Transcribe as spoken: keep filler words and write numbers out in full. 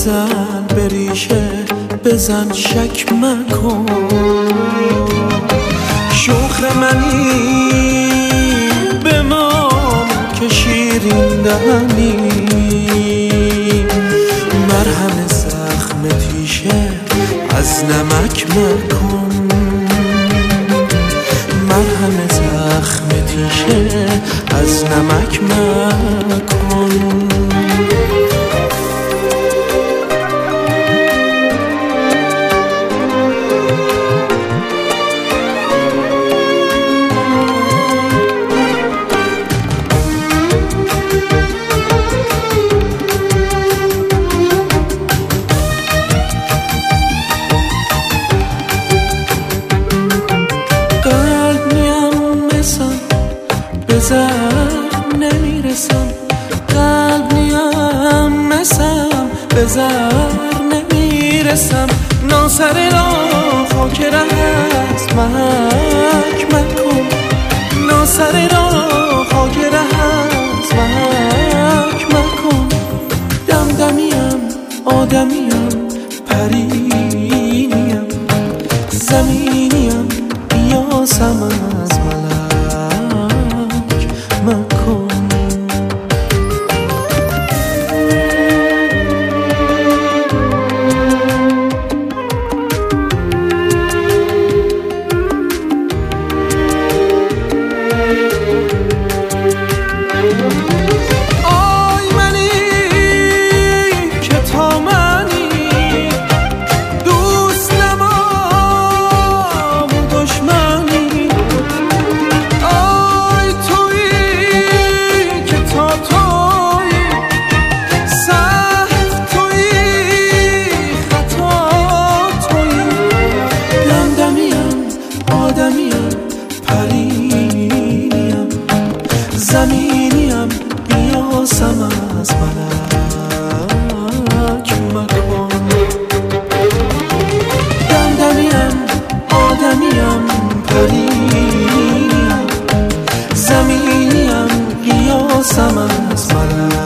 بزن به ریشه بزن شک مکن، شوخ منی بمان که شیرین دهنی، مرهم زخم تیشه از نمک مکن، مرهم زخم تیشه از نمک مکن. بزر نمیرسم، قلب نیم مسم، بزر نمیرسم، ناسر را خاک ره است محک مکن، ناسر را خاک ره است محک مکن، دمدمیم آدمیم پرینیم زمینیم بیاسم از ملک مکن. آی منی که تا منی دوست نمام دشمنی، آی تویی که تا تویی سخت تویی خطا تویی، دمدمیم آدمیم پرینیم زمینیم بیاسم از ملک مکن، دمدمیم آدمیم پرینیم زمینیم بیاسم از ملک